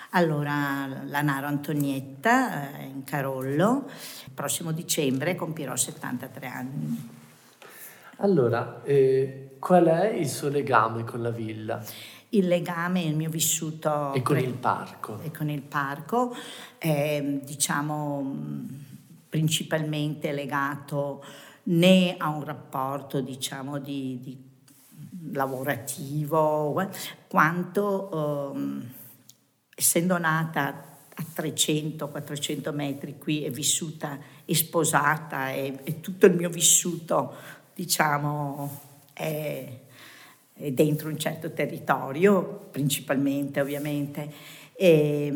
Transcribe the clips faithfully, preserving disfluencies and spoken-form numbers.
Allora, la Naro Antonietta eh, in Carollo, il prossimo dicembre compirò settantatré anni. Allora, eh, qual è il suo legame con la villa? Il legame, il mio vissuto... E con pre- il parco? E con il parco è, diciamo, principalmente legato né a un rapporto, diciamo, di, di lavorativo, quanto ehm, essendo nata a trecento quattrocento metri qui e vissuta e sposata e, e tutto il mio vissuto, diciamo, è, è dentro un certo territorio, principalmente ovviamente. E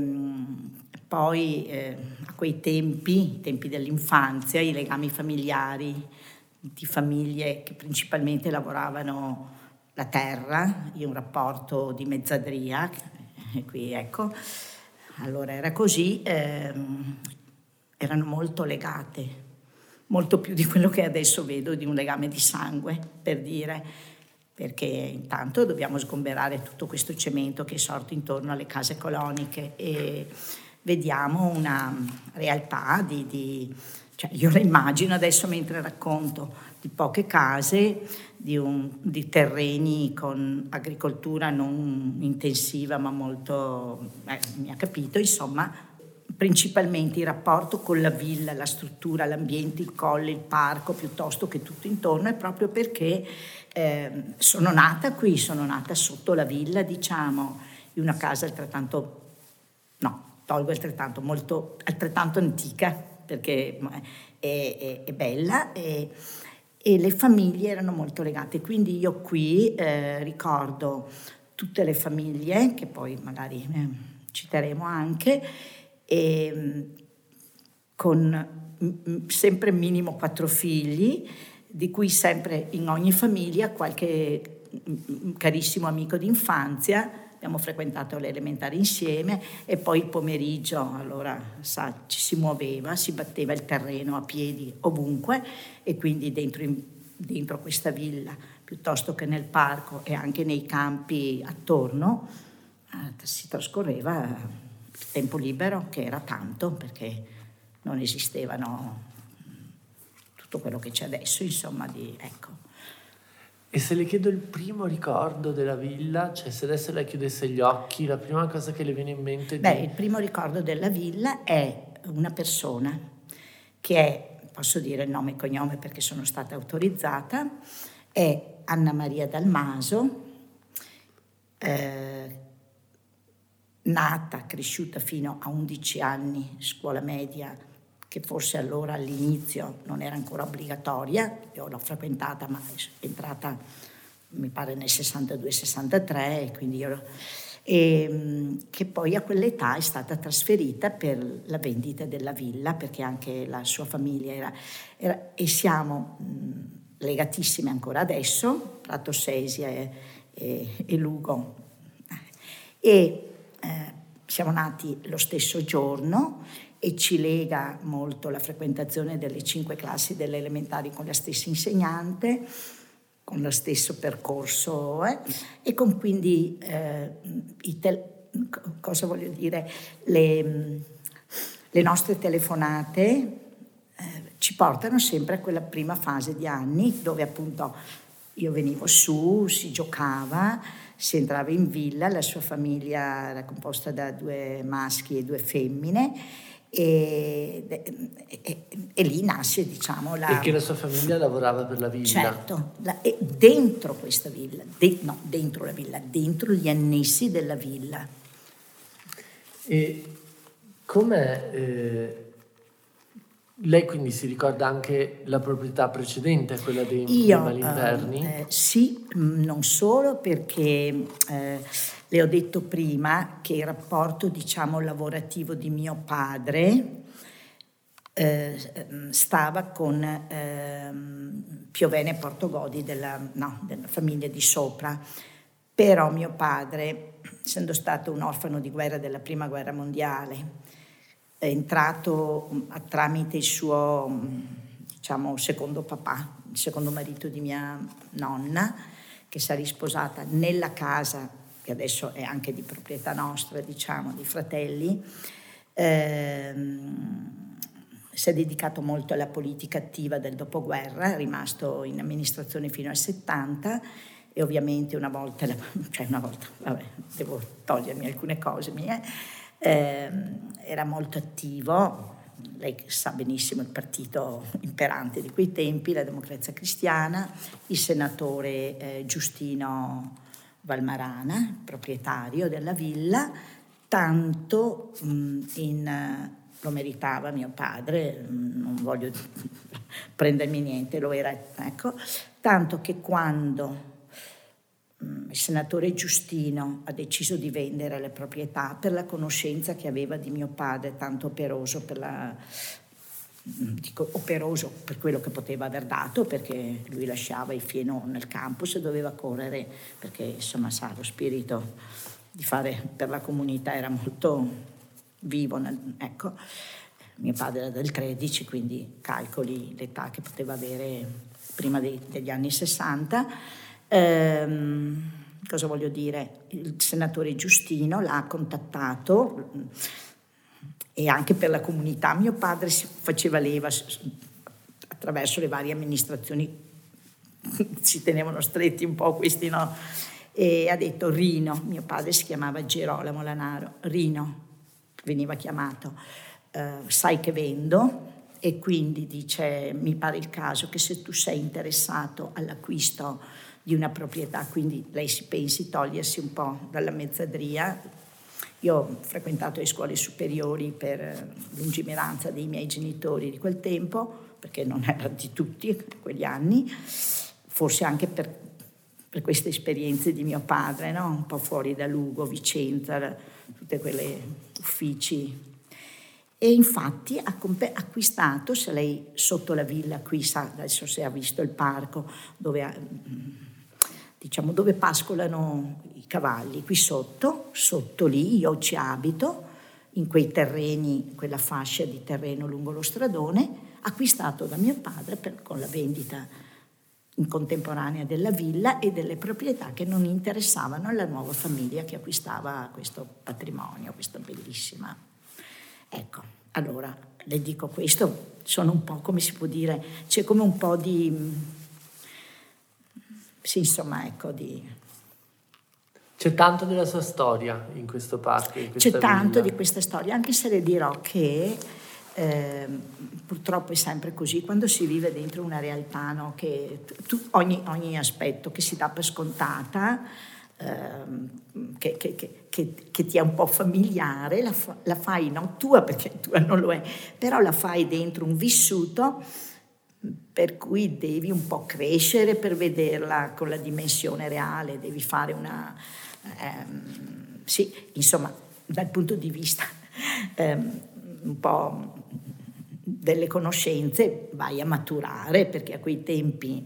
poi eh, a quei tempi, i tempi dell'infanzia, i legami familiari di famiglie che principalmente lavoravano la terra, io un rapporto di mezzadria, e qui ecco, allora era così, ehm, erano molto legate, molto più di quello che adesso vedo di un legame di sangue, per dire, perché intanto dobbiamo sgomberare tutto questo cemento che è sorto intorno alle case coloniche e vediamo una realtà di, di cioè io la immagino adesso mentre racconto di poche case, di, un, di terreni con agricoltura non intensiva ma molto, eh, mi ha capito, insomma, principalmente il rapporto con la villa, la struttura, l'ambiente, il colle, il parco, piuttosto che tutto intorno, è proprio perché eh, sono nata qui, sono nata sotto la villa, diciamo, in una casa altrettanto, no, tolgo altrettanto, molto, altrettanto antica, perché è, è, è bella e, e le famiglie erano molto legate, quindi io qui eh, ricordo tutte le famiglie, che poi magari eh, citeremo anche, e, con m- sempre minimo quattro figli, di cui sempre in ogni famiglia qualche m- carissimo amico d'infanzia. Abbiamo frequentato le elementari insieme e poi il pomeriggio, allora sa, ci si muoveva, si batteva il terreno a piedi ovunque e quindi dentro, in, dentro questa villa, piuttosto che nel parco e anche nei campi attorno, eh, si trascorreva il tempo libero, che era tanto perché non esistevano tutto quello che c'è adesso, insomma, di, ecco. E se le chiedo il primo ricordo della villa, cioè se adesso lei chiudesse gli occhi, la prima cosa che le viene in mente... Beh, di... il primo ricordo della villa è una persona che è, posso dire il nome e cognome perché sono stata autorizzata, è Anna Maria Dalmaso, eh, nata, cresciuta fino a undici anni, scuola media, che forse allora all'inizio non era ancora obbligatoria, io l'ho frequentata ma è entrata mi pare nel sessantadue sessantatré e quindi io e, che poi a quell'età è stata trasferita per la vendita della villa perché anche la sua famiglia era, era e siamo mh, legatissime ancora adesso, Prato Sesia e, e, e Lugo e eh, siamo nati lo stesso giorno e ci lega molto la frequentazione delle cinque classi delle elementari con la stessa insegnante, con lo stesso percorso eh, e con quindi eh, i te- cosa voglio dire le, le nostre telefonate eh, ci portano sempre a quella prima fase di anni dove appunto io venivo su, si giocava, si entrava in villa, la sua famiglia era composta da due maschi e due femmine e, e, e lì nasce, diciamo, la... Perché la sua famiglia lavorava per la villa? Certo, la, e dentro questa villa, de, no, dentro la villa, dentro gli annessi della villa. E com'è... Eh... Lei quindi si ricorda anche la proprietà precedente a quella dei Io, Malinverni? Eh, sì, non solo perché eh, le ho detto prima che il rapporto, diciamo, lavorativo di mio padre eh, stava con eh, Piovene e Portogodi della, no, della famiglia di sopra, però mio padre, essendo stato un orfano di guerra della prima guerra mondiale, è entrato tramite il suo, diciamo, secondo papà, il secondo marito di mia nonna, che si è risposata nella casa che adesso è anche di proprietà nostra, diciamo, di fratelli, ehm, si è dedicato molto alla politica attiva del dopoguerra, è rimasto in amministrazione fino al settanta e ovviamente una volta, cioè una volta, vabbè, devo togliermi alcune cose mie, ehm, era molto attivo. Lei sa benissimo il partito imperante di quei tempi, la Democrazia Cristiana, il senatore eh, Giustino Valmarana, proprietario della villa, tanto mh, in, lo meritava mio padre, non voglio prendermi niente, lo era, ecco, tanto che quando il senatore Giustino ha deciso di vendere le proprietà per la conoscenza che aveva di mio padre, tanto operoso per la, dico operoso per quello che poteva aver dato, perché lui lasciava i fieno nel campus e doveva correre, perché insomma sa, lo spirito di fare per la comunità era molto vivo, nel, ecco. Mio padre era del tredici, quindi calcoli l'età che poteva avere prima dei, degli anni sessanta. Ehm, cosa voglio dire? Il senatore Giustino l'ha contattato e anche per la comunità mio padre si faceva leva attraverso le varie amministrazioni, si tenevano stretti un po' questi, no? E ha detto Rino, mio padre si chiamava Gerolamo Lanaro, Rino veniva chiamato, eh, sai che vendo? E quindi dice mi pare il caso che se tu sei interessato all'acquisto di una proprietà, quindi lei si pensi togliersi un po' dalla mezzadria. Io ho frequentato le scuole superiori per lungimiranza dei miei genitori di quel tempo, perché non erano di tutti quegli anni, forse anche per, per queste esperienze di mio padre, no? Un po' fuori da Lugo, Vicenza, tutte quelle uffici. E infatti ha acquistato, se lei sotto la villa qui sa, adesso se ha visto il parco dove, diciamo, dove pascolano i cavalli, qui sotto, sotto lì, io ci abito, in quei terreni, quella fascia di terreno lungo lo stradone, acquistato da mio padre per, con la vendita in contemporanea della villa e delle proprietà che non interessavano alla nuova famiglia che acquistava questo patrimonio, questa bellissima. Ecco, allora le dico questo, sono un po', come si può dire, c'è come un po' di, sì, insomma, ecco, di... C'è tanto della sua storia in questo parco, in questa C'è tanto villa. di questa storia, anche se le dirò che eh, purtroppo è sempre così, quando si vive dentro una realtà, no, che tu, ogni, ogni aspetto che si dà per scontata, Che, che, che, che ti è un po' familiare, la, fa, la fai non tua perché tua non lo è, però la fai dentro un vissuto per cui devi un po' crescere per vederla con la dimensione reale, devi fare una... Ehm, sì, insomma, dal punto di vista ehm, un po' delle conoscenze vai a maturare, perché a quei tempi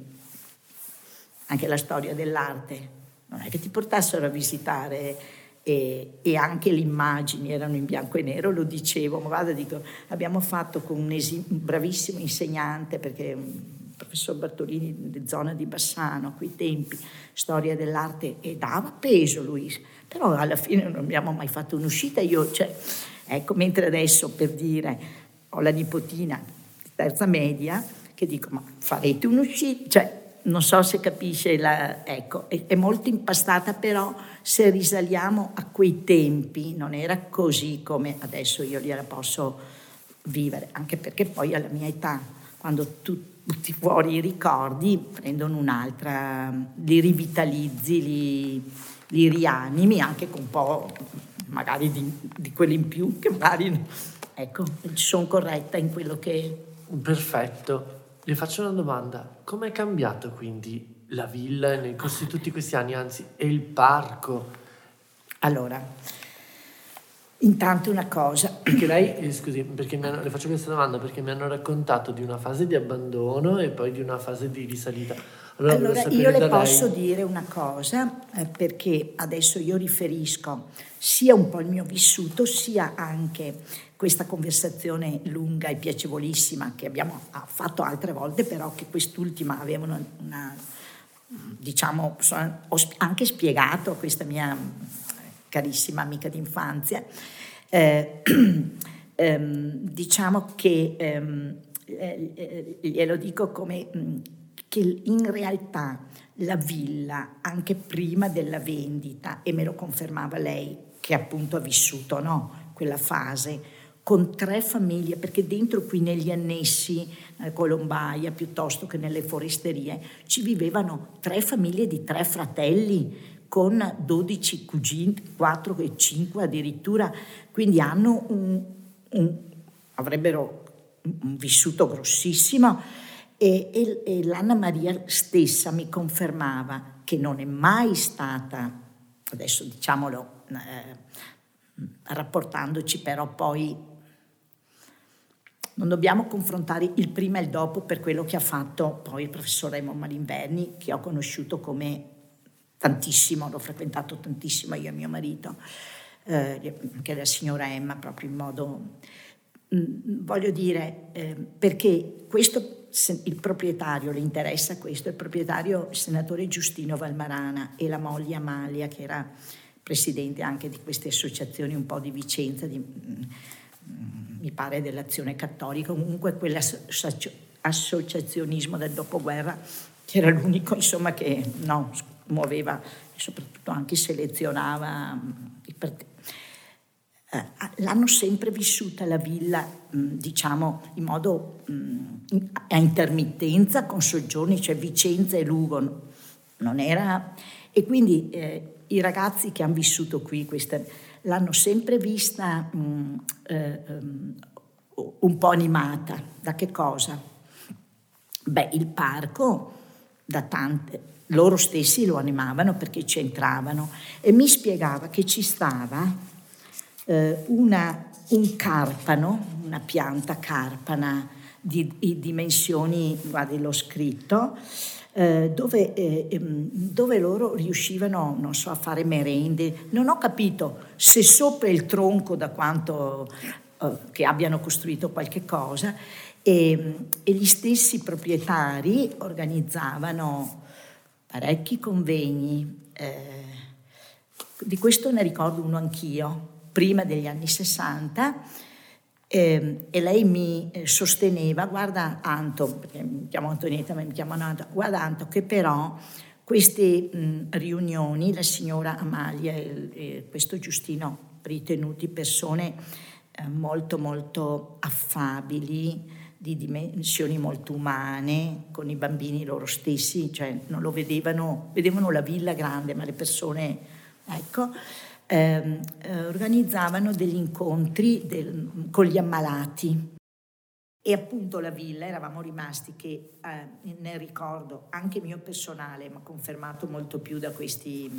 anche la storia dell'arte non è che ti portassero a visitare e, e anche le immagini erano in bianco e nero, lo dicevo, ma guarda, dico, abbiamo fatto con un, esi- un bravissimo insegnante, perché il professor Bartolini di zona di Bassano, a quei tempi, storia dell'arte, e dava peso lui, però alla fine non abbiamo mai fatto un'uscita, io, cioè, ecco, mentre adesso, per dire, ho la nipotina di terza media, che dico, ma farete un'uscita, cioè, non so se capisce, la, ecco, è, è molto impastata, però se risaliamo a quei tempi non era così come adesso io gliela posso vivere, anche perché poi alla mia età, quando tu butti fuori i ricordi, prendono un'altra, li rivitalizzi, li, li rianimi, anche con un po' magari di, di quelli in più, che magari, ecco, sono corretta in quello che... Perfetto. Le faccio una domanda, come è cambiato quindi la villa in corso di tutti questi anni, anzi, e il parco? Allora, intanto una cosa... Perché lei, eh, scusi, perché mi hanno, le faccio questa domanda, perché mi hanno raccontato di una fase di abbandono e poi di una fase di risalita. Allora, allora io le lei... posso dire una cosa, eh, perché adesso io riferisco sia un po' il mio vissuto, sia anche... questa conversazione lunga e piacevolissima che abbiamo fatto altre volte, però che quest'ultima aveva una, una, diciamo, sono, ho anche spiegato a questa mia carissima amica d'infanzia, eh, ehm, diciamo che, ehm, eh, glielo dico come, che in realtà la villa, anche prima della vendita, e me lo confermava lei, che appunto ha vissuto, no, quella fase, con tre famiglie, perché dentro qui negli annessi, a Colombaia, piuttosto che nelle foresterie, ci vivevano tre famiglie di tre fratelli, con dodici cugini, quattro e cinque addirittura, quindi hanno un, un, avrebbero un vissuto grossissimo, e, e, e l'Anna Maria stessa mi confermava che non è mai stata, adesso diciamolo, eh, rapportandoci però poi, non dobbiamo confrontare il prima e il dopo per quello che ha fatto poi il professor Raymond Malinverni, che ho conosciuto come tantissimo, l'ho frequentato tantissimo io e mio marito, eh, anche la signora Emma, proprio in modo, mh, voglio dire, eh, perché questo, se, il proprietario, le interessa questo, il proprietario, il senatore Giustino Valmarana, e la moglie Amalia, che era presidente anche di queste associazioni un po' di Vicenza, di, mh, mi pare dell'Azione Cattolica, comunque quell'associazionismo del dopoguerra, che era l'unico, insomma, che no, muoveva e soprattutto anche selezionava i partiti. Eh, l'hanno sempre vissuta la villa, mh, diciamo, in modo mh, a intermittenza, con soggiorni, cioè Vicenza e Lugo, non era... E quindi eh, i ragazzi che hanno vissuto qui questa, l'hanno sempre vista mh, eh, um, un po' animata. Da che cosa? Beh, il parco, da tante, loro stessi lo animavano perché c'entravano, e mi spiegava che ci stava eh, una, un carpano, una pianta carpana di, di dimensioni, guardi l'ho scritto, eh, dove, eh, dove loro riuscivano, non so, a fare merende. Non ho capito se sopra il tronco, da quanto eh, che abbiano costruito qualche cosa, e, e gli stessi proprietari organizzavano parecchi convegni. Eh, di questo ne ricordo uno anch'io, prima degli anni sessanta, eh, e lei mi sosteneva, guarda Anto, perché mi chiamo Antonietta ma mi chiamano Anto, guarda Anto, che però queste mh, riunioni, la signora Amalia e, e questo Giustino, ritenuti persone eh, molto molto affabili, di dimensioni molto umane, con i bambini loro stessi, cioè non lo vedevano, vedevano la villa grande, ma le persone, ecco, eh, eh, organizzavano degli incontri del, con gli ammalati. E appunto la villa, eravamo rimasti che, eh, nel ricordo anche mio personale, ma confermato molto più da questi,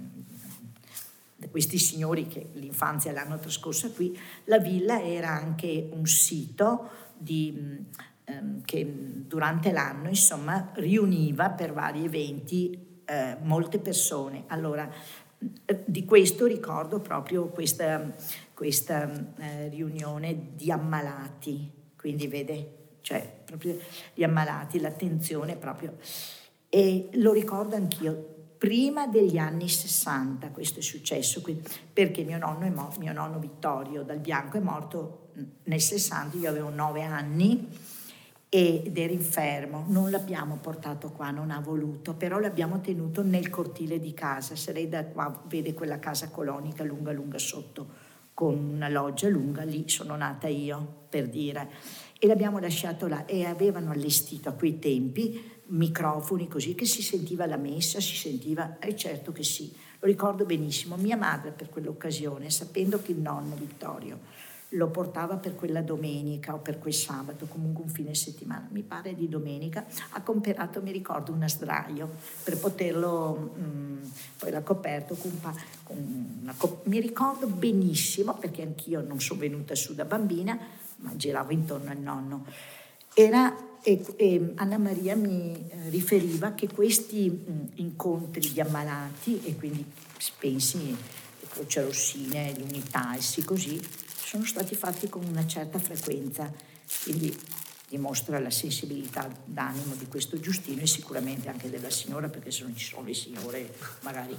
da questi signori che l'infanzia l'hanno trascorsa qui, la villa era anche un sito di, ehm, che durante l'anno, insomma, riuniva per vari eventi eh, molte persone. Allora, di questo ricordo proprio questa, questa eh, riunione di ammalati, quindi vede, cioè proprio gli ammalati, l'attenzione proprio, e lo ricordo anch'io. Prima degli anni sessanta questo è successo, quindi, perché mio nonno, è mo- mio nonno Vittorio Dal Bianco è morto nel sessanta, io avevo nove anni ed ero infermo, non l'abbiamo portato qua, non ha voluto, però l'abbiamo tenuto nel cortile di casa. Se lei da qua vede quella casa colonica lunga lunga sotto, con una loggia lunga, lì sono nata io, per dire, e l'abbiamo lasciato là, e avevano allestito a quei tempi microfoni così che si sentiva la messa, si sentiva, e eh, certo che sì, lo ricordo benissimo. Mia madre per quell'occasione, sapendo che il nonno Vittorio lo portava per quella domenica o per quel sabato, comunque un fine settimana, mi pare di domenica, ha comprato, mi ricordo, una sdraio per poterlo, mh, poi l'ha coperto con, pa- con una cop- mi ricordo benissimo, perché anch'io non sono venuta su da bambina, ma giravo intorno al nonno. Era, e, e Anna Maria mi eh, riferiva che questi mh, incontri di ammalati, e quindi pensi le Croce Rossine, l'Unità e sì così, sono stati fatti con una certa frequenza, quindi dimostra la sensibilità d'animo di questo Giustino e sicuramente anche della signora, perché se non ci sono le signore magari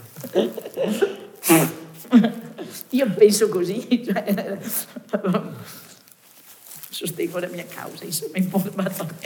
io penso così, cioè, sostengo la mia causa, insomma, in forma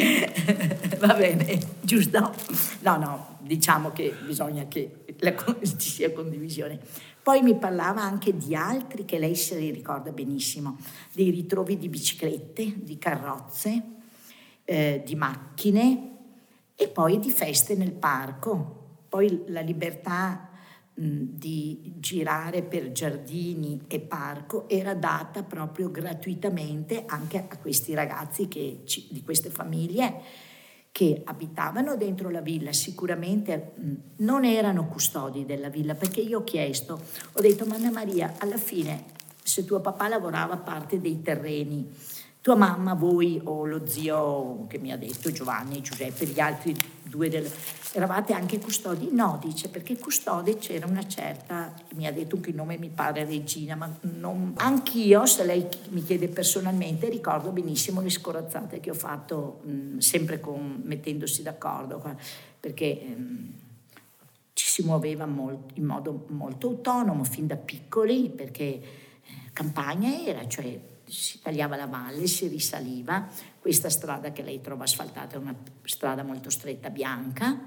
va bene, giusto? No, no, diciamo che bisogna che la, ci sia condivisione. Poi mi parlava anche di altri che lei si ricorda benissimo, dei ritrovi di biciclette, di carrozze, eh, di macchine e poi di feste nel parco. Poi la libertà di girare per giardini e parco era data proprio gratuitamente anche a questi ragazzi che, di queste famiglie che abitavano dentro la villa. Sicuramente non erano custodi della villa, perché io ho chiesto, ho detto: ma Anna Maria, alla fine se tuo papà lavorava a parte dei terreni, tua mamma, voi o lo zio che mi ha detto Giovanni, Giuseppe, gli altri due del, eravate anche custodi? No, dice, perché custode c'era una certa, mi ha detto che il nome mi pare Regina, ma non, anch'io, se lei mi chiede personalmente, ricordo benissimo le scorazzate che ho fatto, mh, sempre con, mettendosi d'accordo, perché mh, ci si muoveva molto, in modo molto autonomo fin da piccoli, perché eh, campagna era, cioè si tagliava la valle, si risaliva. Questa strada che lei trova asfaltata è una strada molto stretta, bianca,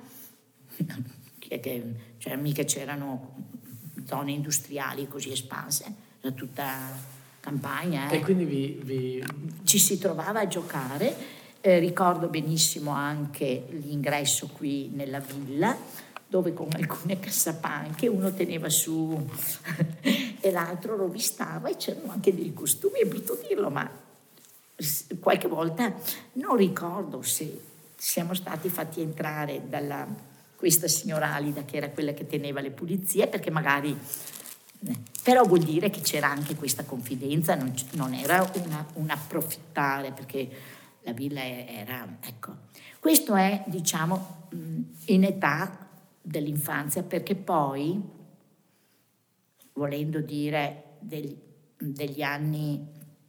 che, cioè mica c'erano zone industriali così espanse, era tutta campagna. Eh. E quindi vi, vi... ci si trovava a giocare. Eh, ricordo benissimo anche l'ingresso qui nella villa, dove con alcune cassapanche uno teneva su e l'altro rovistava, e c'erano anche dei costumi, è brutto dirlo, ma qualche volta non ricordo se siamo stati fatti entrare dalla questa signora Alida, che era quella che teneva le pulizie, perché magari però vuol dire che c'era anche questa confidenza, non, non era una, un approfittare, perché la villa era, ecco, questo è, diciamo, in età dell'infanzia, perché poi, volendo dire degli, degli anni,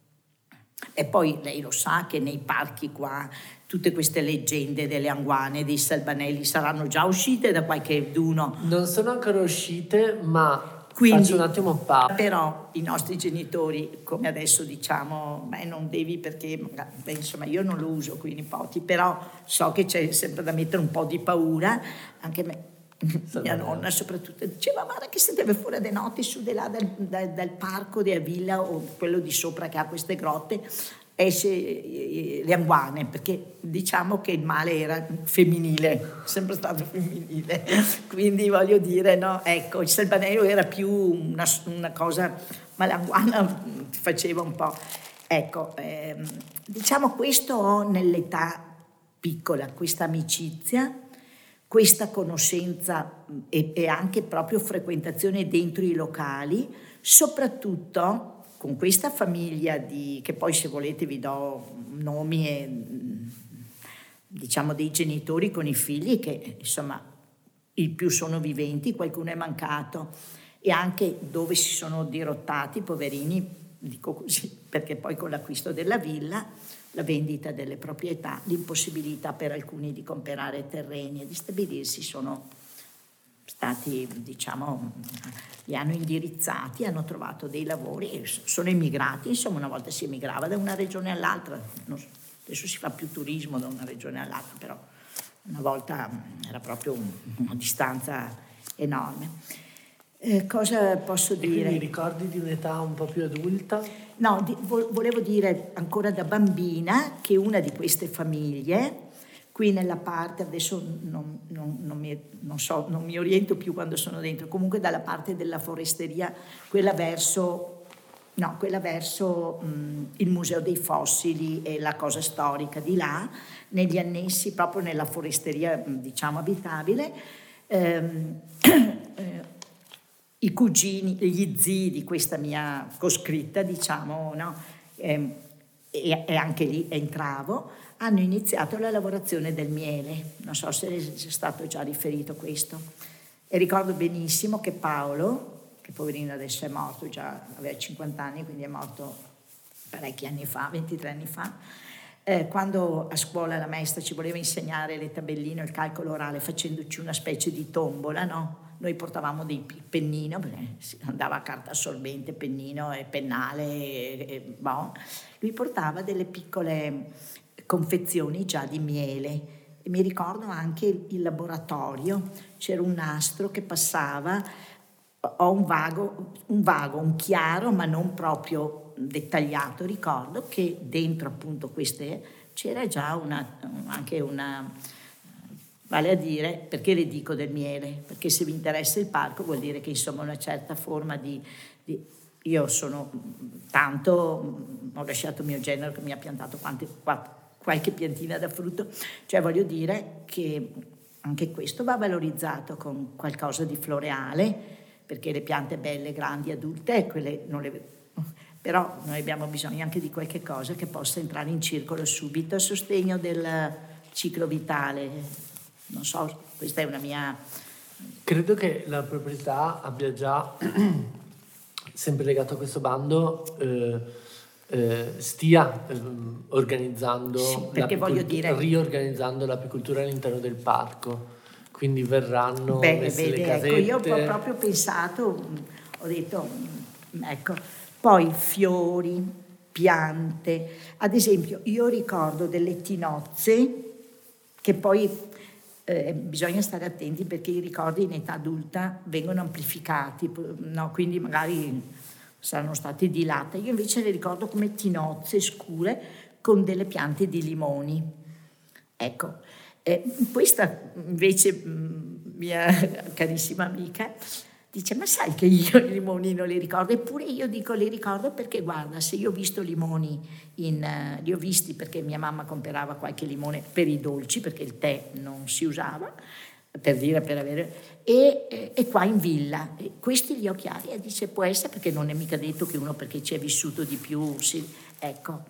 e poi lei lo sa che nei parchi qua tutte queste leggende delle anguane, dei salbanelli saranno già uscite da qualche d'uno. Non sono ancora uscite, ma quindi, faccio un attimo pa. Però i nostri genitori, come adesso diciamo, beh, non devi perché, beh, insomma, io non lo uso con i nipoti, però so che c'è sempre da mettere un po' di paura, anche me. Mia nonna soprattutto diceva: guarda che se deve fuori de notti su di là dal, dal, dal parco della villa o quello di sopra che ha queste grotte, esce le anguane, perché diciamo che il male era femminile, sempre stato femminile, quindi voglio dire, no, ecco, il salbanello era più una, una cosa, ma l'anguana faceva un po', ecco, ehm, diciamo questo ho nell'età piccola, questa amicizia, questa conoscenza e, e anche proprio frequentazione dentro i locali, soprattutto con questa famiglia di, che poi se volete vi do nomi e, diciamo, dei genitori con i figli che insomma i più sono viventi, qualcuno è mancato, e anche dove si sono dirottati, poverini, dico così, perché poi con l'acquisto della villa, la vendita delle proprietà, l'impossibilità per alcuni di comprare terreni e di stabilirsi, sono stati, diciamo, li hanno indirizzati, hanno trovato dei lavori e sono emigrati. Insomma, una volta si emigrava da una regione all'altra, adesso si fa più turismo da una regione all'altra, però una volta era proprio una distanza enorme. Eh, cosa posso dire? E quindi ricordi di un'età un po' più adulta? No, di, volevo dire ancora da bambina che una di queste famiglie, qui nella parte, adesso non, non, non, mi, non so, non mi oriento più quando sono dentro, comunque dalla parte della foresteria, quella verso, no, quella verso mh, il Museo dei Fossili e la cosa storica di là, negli annessi, proprio nella foresteria, diciamo, abitabile, ehm, eh, i cugini, gli zii di questa mia coscritta, diciamo, no? E, e anche lì entravo, hanno iniziato la lavorazione del miele. Non so se è stato già riferito questo. E ricordo benissimo che Paolo, che poverino adesso è morto, già aveva cinquanta anni, quindi è morto parecchi anni fa, ventitré anni fa, Eh, quando a scuola la maestra ci voleva insegnare le tabelline, il calcolo orale, facendoci una specie di tombola, no? Noi portavamo dei pennino, perché andava a carta assorbente, pennino e pennale, e, e, boh. Lui portava delle piccole confezioni già di miele. E mi ricordo anche il, il laboratorio, c'era un nastro che passava, ho un vago, un vago, un chiaro, ma non proprio dettagliato ricordo che dentro appunto queste c'era già una, anche una, vale a dire, perché le dico del miele? Perché se vi interessa il parco vuol dire che insomma una certa forma di, di io sono tanto, ho lasciato mio genero che mi ha piantato quante, quattro, qualche piantina da frutto, cioè voglio dire che anche questo va valorizzato con qualcosa di floreale, perché le piante belle, grandi, adulte, quelle non le... Però noi abbiamo bisogno anche di qualche cosa che possa entrare in circolo subito a sostegno del ciclo vitale. Non so, questa è una mia... Credo che la proprietà abbia già, sempre legato a questo bando, eh, eh, stia eh, organizzando, sì, perché voglio dire... riorganizzando l'apicoltura all'interno del parco. Quindi verranno Beh, messe vede, le casette. Ecco, io ho proprio pensato, ho detto, ecco... Poi fiori, piante, ad esempio io ricordo delle tinozze che poi eh, bisogna stare attenti perché i ricordi in età adulta vengono amplificati, no? Quindi magari saranno stati di latte. Io invece le ricordo come tinozze scure con delle piante di limoni. Ecco, eh, questa invece mia carissima amica dice, ma sai che io i limoni non li ricordo? Eppure io dico li ricordo perché guarda, se io ho visto limoni, in, uh, li ho visti perché mia mamma comprava qualche limone per i dolci, perché il tè non si usava, per dire, per avere... E, e, e qua in villa, e questi li ho chiari, e dice, può essere perché non è mica detto che uno perché ci è vissuto di più, si... ecco.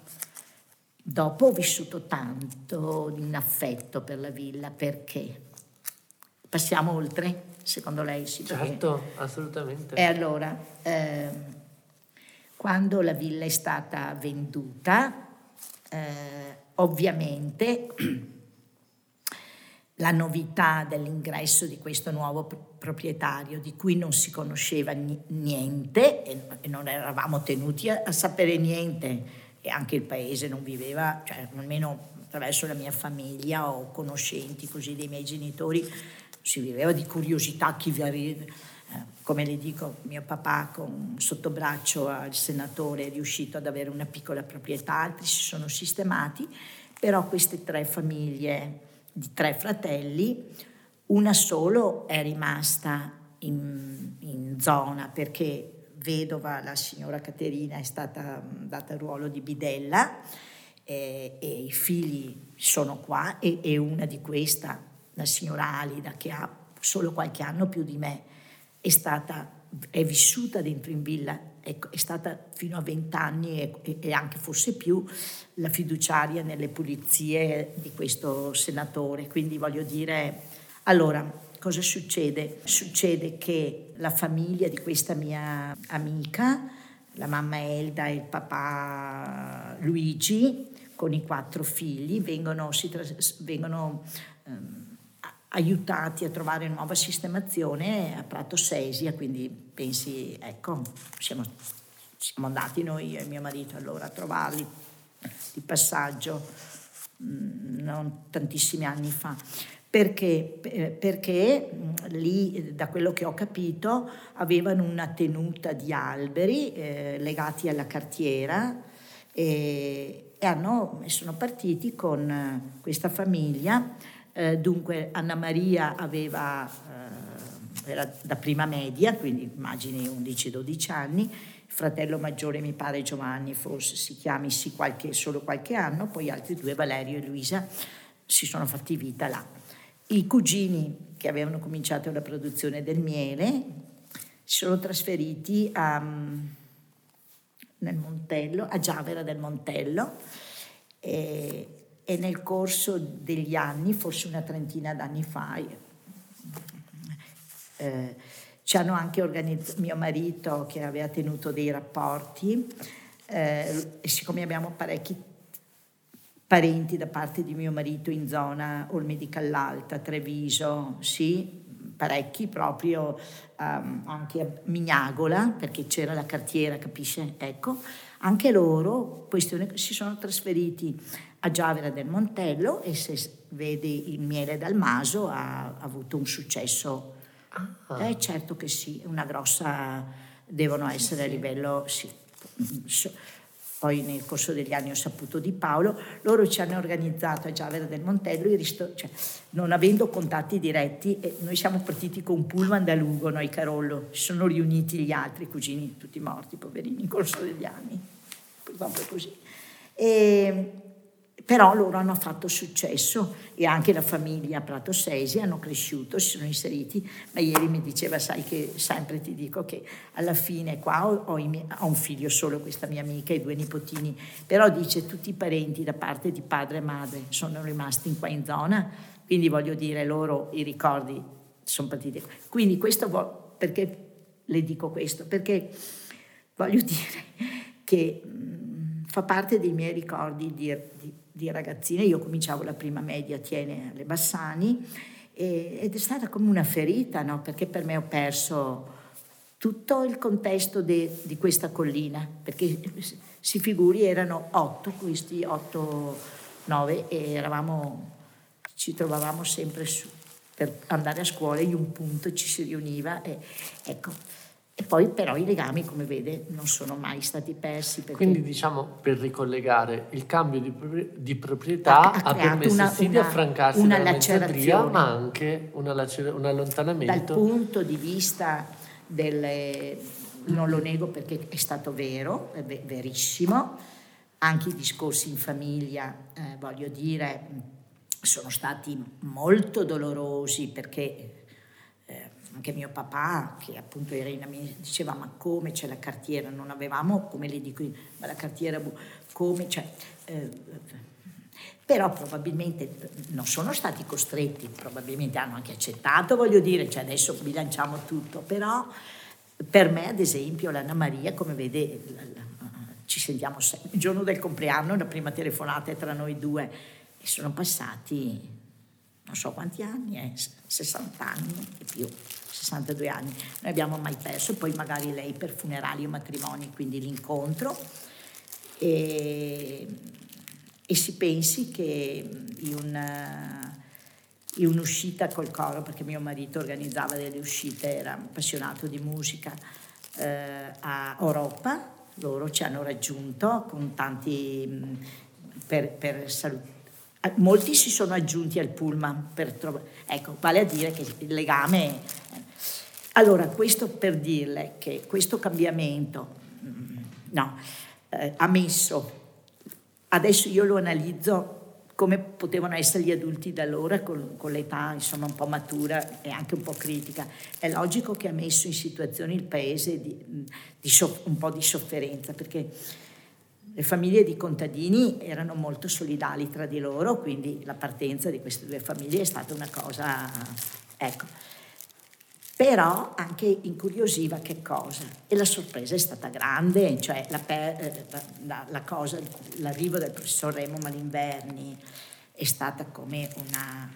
Dopo ho vissuto tanto in affetto per la villa, perché? Passiamo oltre? Secondo lei sì? Certo, perché... assolutamente. E allora, eh, quando la villa è stata venduta, eh, ovviamente la novità dell'ingresso di questo nuovo proprietario, di cui non si conosceva niente e non eravamo tenuti a, a sapere niente, e anche il paese non viveva, cioè almeno attraverso la mia famiglia o conoscenti così dei miei genitori, si viveva di curiosità chi vi arriva, eh, come le dico, mio papà con sotto braccio al senatore è riuscito ad avere una piccola proprietà, altri si sono sistemati, però queste tre famiglie di tre fratelli, una solo è rimasta in, in zona perché vedova, la signora Caterina è stata data il ruolo di bidella e, e i figli sono qua e, e una di questa, la signora Alida, che ha solo qualche anno più di me, è stata, è vissuta dentro in villa, è, è stata fino a vent'anni e, e anche forse più la fiduciaria nelle pulizie di questo senatore. Quindi voglio dire, allora, cosa succede? Succede che la famiglia di questa mia amica, la mamma Elda e il papà Luigi, con i quattro figli, vengono, si tras- vengono ehm, aiutati a trovare nuova sistemazione a Prato Sesia, quindi pensi, ecco, siamo, siamo andati noi e mio marito allora a trovarli di passaggio mh, non tantissimi anni fa. Perché? Perché lì, da quello che ho capito, avevano una tenuta di alberi eh, legati alla cartiera e, e hanno, sono partiti con questa famiglia. Eh, dunque Anna Maria aveva, eh, era da prima media, quindi immagini undici dodici anni, il fratello maggiore mi pare Giovanni, forse si chiami sì, qualche, solo qualche anno, poi gli altri due, Valerio e Luisa, si sono fatti vita là. I cugini che avevano cominciato la produzione del miele si sono trasferiti a, nel Montello, a Giavera del Montello e, e nel corso degli anni, forse una trentina d'anni fa, eh, ci hanno anche organizzato, mio marito che aveva tenuto dei rapporti, eh, e siccome abbiamo parecchi parenti da parte di mio marito in zona Olme di Callalta, Treviso, sì, parecchi proprio, um, anche a Mignagola, perché c'era la cartiera, capisce? Ecco, anche loro questione, si sono trasferiti a Giavera del Montello e se vede il miele dal Maso ha, ha avuto un successo. Ah. Eh, certo che sì, una grossa, devono essere sì, a livello, sì. Poi nel corso degli anni ho saputo di Paolo, loro ci hanno organizzato a Giavera del Montello, risto- cioè, non avendo contatti diretti, e noi siamo partiti con un pullman da Lugo, noi Carollo, si sono riuniti gli altri cugini, tutti morti, poverini, nel corso degli anni, proprio così. E, però loro hanno fatto successo e anche la famiglia Prato Sesi hanno cresciuto, si sono inseriti, ma ieri mi diceva, sai che sempre ti dico che alla fine qua ho, ho, miei, ho un figlio solo, questa mia amica e due nipotini, però dice tutti i parenti da parte di padre e madre sono rimasti qua in zona, quindi voglio dire loro i ricordi sono partiti. Quindi questo, perché le dico questo? Perché voglio dire che mh, fa parte dei miei ricordi di, di di ragazzina. Io cominciavo la prima media a Tiene alle Bassani e, ed è stata come una ferita, no? Perché per me ho perso tutto il contesto de, di questa collina, perché si figuri erano otto, questi otto, nove, e eravamo, ci trovavamo sempre su per andare a scuola, in un punto ci si riuniva e ecco. E poi però i legami, come vede, non sono mai stati persi. Perché quindi diciamo, per ricollegare, il cambio di, di proprietà ha, ha permesso una, sì una, di affrancarsi dalla mezzadria, ma anche una lacer- un allontanamento. Dal punto di vista del, non lo nego perché è stato vero, è verissimo, anche i discorsi in famiglia, eh, voglio dire, sono stati molto dolorosi perché... Eh, anche mio papà, che appunto era in amministrazione, diceva ma come c'è la cartiera, non avevamo, come le dico io, ma la cartiera come, cioè, eh, però probabilmente non sono stati costretti, probabilmente hanno anche accettato, voglio dire, cioè adesso bilanciamo tutto, però per me ad esempio l'Anna Maria, come vede, ci sentiamo sempre, il giorno del compleanno, la prima telefonata è tra noi due e sono passati non so quanti anni, eh, sessanta anni e più, sessantadue anni, noi abbiamo mai perso, poi magari lei per funerali o matrimoni, quindi l'incontro, e, e si pensi che in, una, in un'uscita col coro, perché mio marito organizzava delle uscite, era appassionato di musica, eh, a Europa, loro ci hanno raggiunto con tanti, per, per salutare. Molti si sono aggiunti al pullman per trovare, ecco, vale a dire che il legame. Allora, questo per dirle che questo cambiamento, no, eh, ha messo, adesso io lo analizzo come potevano essere gli adulti da allora, con, con l'età insomma un po' matura e anche un po' critica. È logico che ha messo in situazione il paese di, di soff- un po' di sofferenza, perché le famiglie di contadini erano molto solidali tra di loro, quindi la partenza di queste due famiglie è stata una cosa, ecco. Però anche incuriosiva che cosa? E la sorpresa è stata grande, cioè la, la, la cosa, l'arrivo del professor Remo Malinverni è stata come una,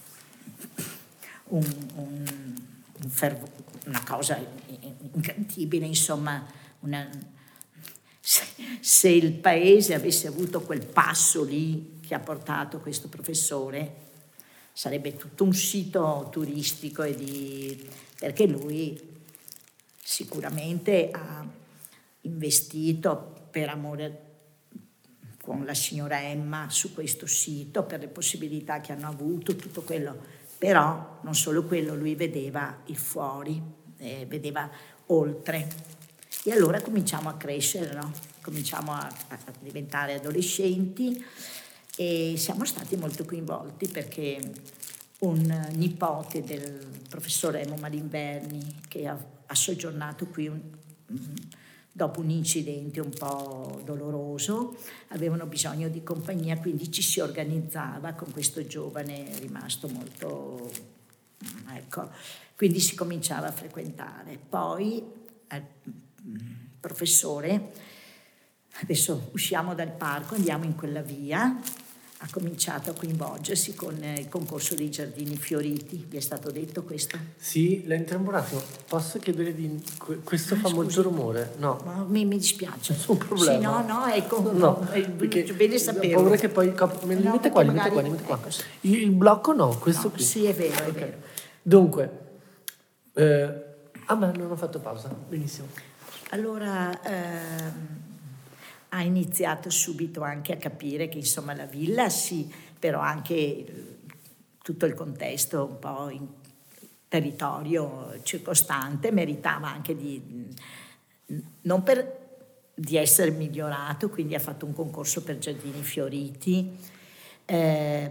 un, un, un fervo, una cosa incantibile, insomma, una... Se il paese avesse avuto quel passo lì che ha portato questo professore, sarebbe tutto un sito turistico e di, perché lui sicuramente ha investito per amore con la signora Emma su questo sito, per le possibilità che hanno avuto, tutto quello. Però non solo quello, lui vedeva il fuori, eh, vedeva oltre. E allora cominciamo a crescere, no? Cominciamo a, a diventare adolescenti e siamo stati molto coinvolti perché un nipote del professor Emo Malinverni, che ha, ha soggiornato qui un, dopo un incidente un po' doloroso, avevano bisogno di compagnia, quindi ci si organizzava con questo giovane rimasto molto... ecco, quindi si cominciava a frequentare. Poi... Eh, professore, adesso usciamo dal parco, andiamo in quella via, ha cominciato a coinvolgersi con il concorso dei giardini fioriti. Vi è stato detto questo? Sì, la interrompo un attimo. Posso chiedere di... Questo ah, fa scusi. molto rumore? No. Ma mi, mi dispiace. Nessun problema. Sì, no, no, ecco, no, no, è bene saperlo. Ho paura che poi... Me li no, mette qua, li mette magari, qua, li mette qua. Ecco, sì. Il, il blocco no, questo no, qui. Sì, è vero, è okay. vero. Dunque, eh, ah ma non ho fatto pausa, benissimo. Allora... Ehm, ha iniziato subito anche a capire che insomma la villa sì, però anche tutto il contesto un po' in territorio circostante meritava anche di non per di essere migliorato, quindi ha fatto un concorso per giardini fioriti. Eh,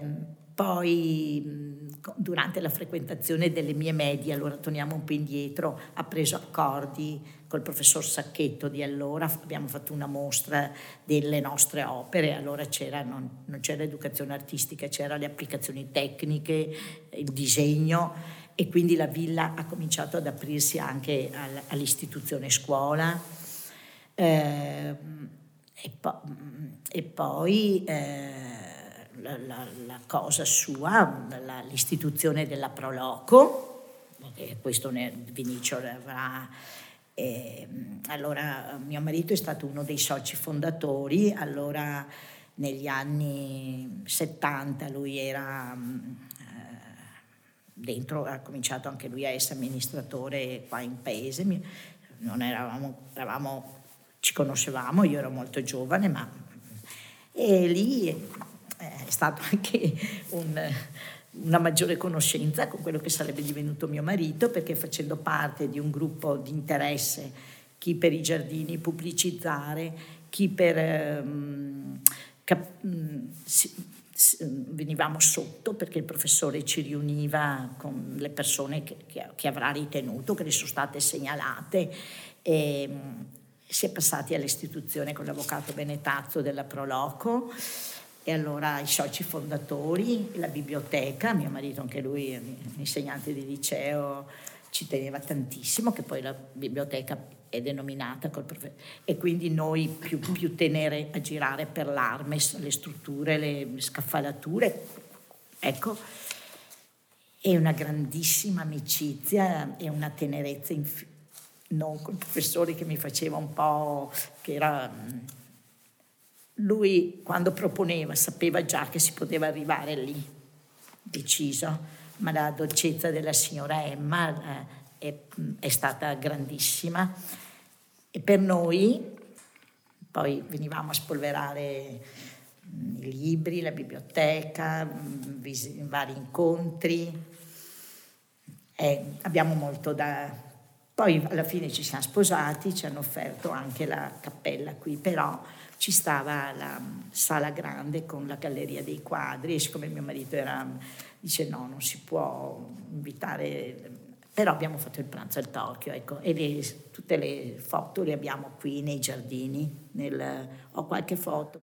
poi durante la frequentazione delle mie medie, allora torniamo un po' indietro, ha preso accordi col professor Sacchetto di allora, abbiamo fatto una mostra delle nostre opere, allora c'era, non, non c'era educazione artistica, c'era le applicazioni tecniche, il disegno, e quindi la villa ha cominciato ad aprirsi anche all, all'istituzione scuola. Eh, e, po- e poi eh, la, la, la cosa sua, la, l'istituzione della Proloco, e questo ne, Vinicio avrà. E, allora mio marito è stato uno dei soci fondatori, allora negli anni settanta lui era eh, dentro, ha cominciato anche lui a essere amministratore qua in paese, non eravamo, eravamo, ci conoscevamo, io ero molto giovane, ma e lì è stato anche un una maggiore conoscenza con quello che sarebbe divenuto mio marito, perché facendo parte di un gruppo di interesse, chi per i giardini pubblicizzare, chi per um, cap- si, si, venivamo sotto perché il professore ci riuniva con le persone che, che, che avrà ritenuto, che le sono state segnalate, e um, si è passati all'istituzione con l'avvocato Benetazzo della Proloco. E allora i soci fondatori, la biblioteca, mio marito anche lui è insegnante di liceo, ci teneva tantissimo, che poi la biblioteca è denominata col professore, e quindi noi più, più tenere a girare per l'Arme, le strutture, le scaffalature, ecco, e una grandissima amicizia e una tenerezza, inf- non col professore che mi faceva un po', che era... Lui quando proponeva sapeva già che si poteva arrivare lì, deciso, ma la dolcezza della signora Emma eh, è, è stata grandissima, e per noi poi venivamo a spolverare i libri, la biblioteca, vis- vari incontri, e abbiamo molto da... Poi alla fine ci siamo sposati, ci hanno offerto anche la cappella qui, però ci stava la sala grande con la galleria dei quadri, e siccome mio marito era, dice no, non si può invitare, però abbiamo fatto il pranzo al Tokyo, ecco, e le, tutte le foto le abbiamo qui nei giardini, nel, ho qualche foto.